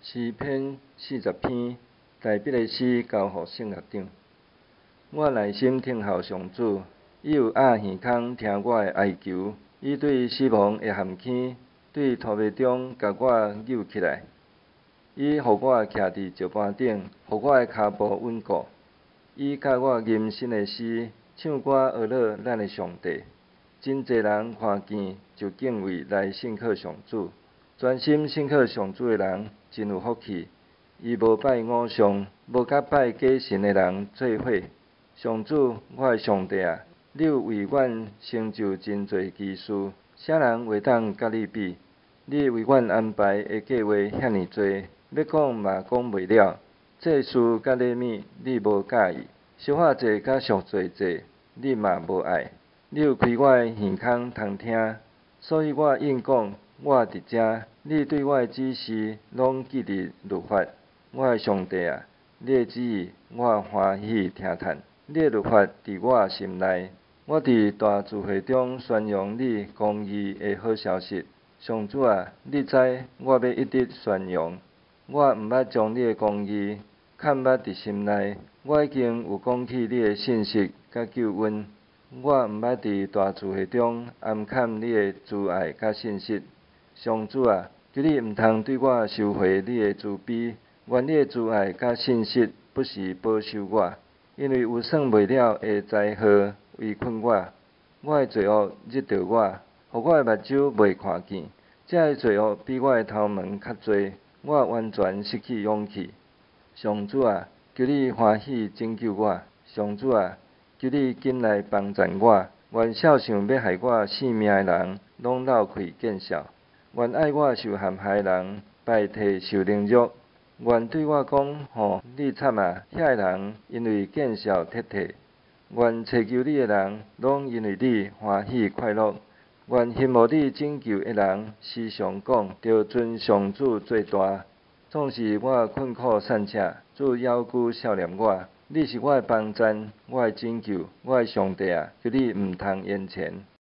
诗篇40篇，大笔的诗交予圣乐长。我内心听候上主，伊有鸭耳孔听我的哀求，伊对死亡的陷阱，对土地中甲我扭起来。伊予我徛伫石板顶，予我的骹步稳固。伊教我吟新的诗，唱歌学乐咱的上帝。真侪人看见就敬畏来信靠上主。专心信靠上主的人真有福气。伊无拜偶像，无甲拜假神的人做伙。上主，我的上帝啊，你有为阮成就真侪奇事，啥人会当甲你比？你为阮安排的计划遐尼多，要讲嘛讲袂了。这事甲礼物你无介意，小可济甲俗济济，你嘛无爱。你有开我的耳孔通听，所以我应讲，我伫遮。你对我的指示拢记伫律法。我的上帝啊，你的旨意我欢喜听叹。你的律法伫我心内。我伫大聚会中宣扬你公义的好消息。上主啊，你知我要一直宣扬。我毋捌将你的公义看捌伫心内。我已经有讲起你的信息甲救恩。我毋捌伫大聚会中暗砍你的慈爱甲信实。上主啊，求你毋通对我收回你的慈悲，愿你的慈爱甲信实不时保守我，因为有算袂了的灾祸围困我。我的罪恶惹着我，互我的目睭袂看见。这个罪恶比我的头毛较多，我完全失去勇气。上主啊，求你欢喜拯救我。上主啊，求你紧来帮助我。愿少想要害我性命的人，拢流开见笑。愿爱我受陷害的人，败退受凌辱。愿对我讲，吼，你惨啊！遐个人因为见笑撤退。愿祈求你的人，拢因为你欢喜快乐。愿羡慕你拯救的人，时常讲，着尊上主最大。总是我困苦散赤，主遥久少念我。你是我的帮赞，我的拯救，我的上帝啊！求你毋通言前。